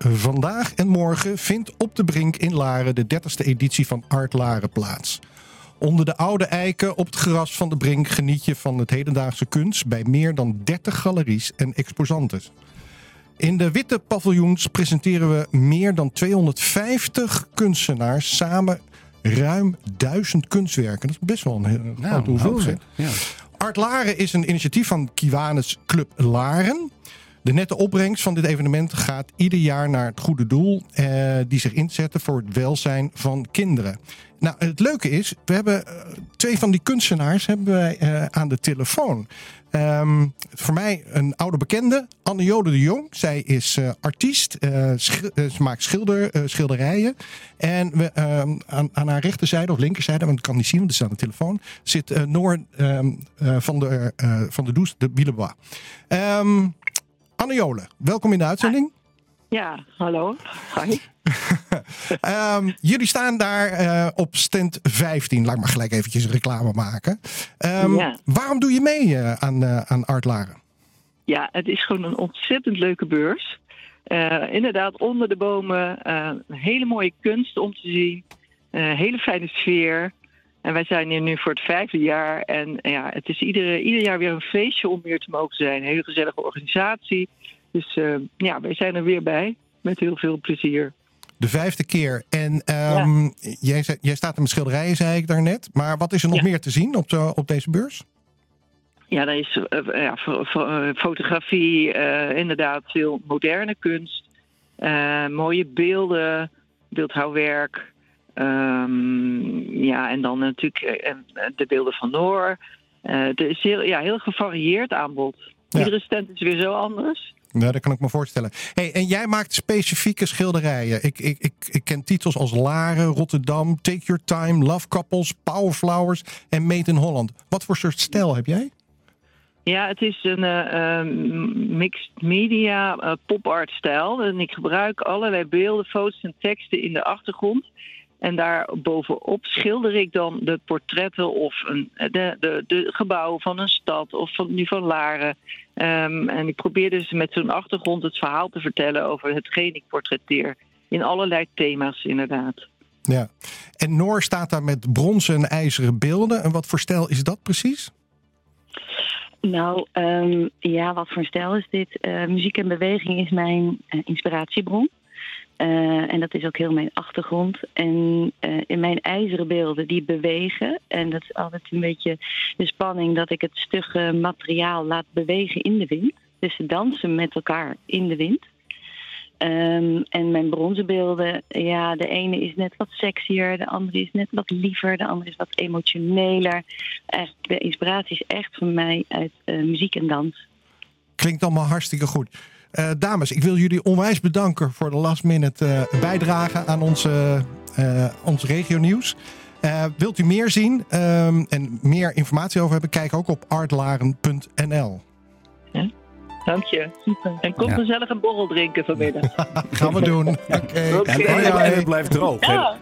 Vandaag en morgen vindt op de Brink in Laren de 30e editie van Art Laren plaats. Onder de oude eiken op het gras van de Brink geniet je van het hedendaagse kunst bij meer dan 30 galeries en exposantes. In de witte paviljoens presenteren we meer dan 250 kunstenaars samen ruim 1000 kunstwerken. Dat is best wel een grote hoeveelheid. Ja. Art Laren is een initiatief van Kiwanis Club Laren. De nette opbrengst van dit evenement gaat ieder jaar naar het goede doel die zich inzetten voor het welzijn van kinderen. Nou, het leuke is, we hebben 2 van die kunstenaars hebben wij aan de telefoon. Voor mij een oude bekende, Anne-Jode de Jong. Zij is artiest, ze maakt schilderijen. En we, aan haar rechterzijde of linkerzijde, want ik kan niet zien, want het staat aan de telefoon, zit Noor van de Does de Villebois. Anne-Jole, welkom in de uitzending. Ja, hallo. Hi. Jullie staan daar op stand 15. Laat ik maar gelijk eventjes reclame maken. Waarom doe je mee aan Art Laren? Ja, het is gewoon een ontzettend leuke beurs. Inderdaad, onder de bomen. Hele mooie kunst om te zien. Hele fijne sfeer. En wij zijn hier nu voor het 5e jaar. En ja, het is ieder jaar weer een feestje om hier te mogen zijn. Een hele gezellige organisatie. Dus wij zijn er weer bij. Met heel veel plezier. De 5e keer. En jij staat er met schilderijen, zei ik daarnet. Maar wat is er nog meer te zien op deze beurs? Ja, er is fotografie, inderdaad veel moderne kunst. Mooie beelden, beeldhouwwerk. En dan natuurlijk de beelden van Noor. Het is heel gevarieerd aanbod. Ja. Iedere stand is weer zo anders. Nou, dat kan ik me voorstellen. Hey, en jij maakt specifieke schilderijen. Ik ken titels als Laren, Rotterdam, Take Your Time, Love Couples, Power Flowers en Made in Holland. Wat voor soort stijl heb jij? Ja, het is een mixed media pop-art stijl. En ik gebruik allerlei beelden, foto's en teksten in de achtergrond. En daar bovenop schilder ik dan de portretten of de gebouwen van een stad of van Laren. En ik probeer dus met zo'n achtergrond het verhaal te vertellen over hetgeen ik portretteer. In allerlei thema's inderdaad. Ja. En Noor staat daar met bronzen en ijzeren beelden. En wat voor stijl is dat precies? Nou, wat voor stijl is dit? Muziek en beweging is mijn inspiratiebron. En dat is ook heel mijn achtergrond. En in mijn ijzeren beelden, die bewegen. En dat is altijd een beetje de spanning dat ik het stugge materiaal laat bewegen in de wind. Dus ze dansen met elkaar in de wind. En mijn bronzen beelden, de ene is net wat sexier, de andere is net wat liever, de andere is wat emotioneler. Eigenlijk, de inspiratie is echt van mij uit muziek en dans. Klinkt allemaal hartstikke goed. Dames, ik wil jullie onwijs bedanken voor de last minute bijdrage aan ons regionieuws. Wilt u meer zien en meer informatie over hebben, kijk ook op artlaren.nl. Ja, dank je. Super. En kom gezellig een borrel drinken vanmiddag. Gaan we doen. Oké. En het blijft droog. Ja.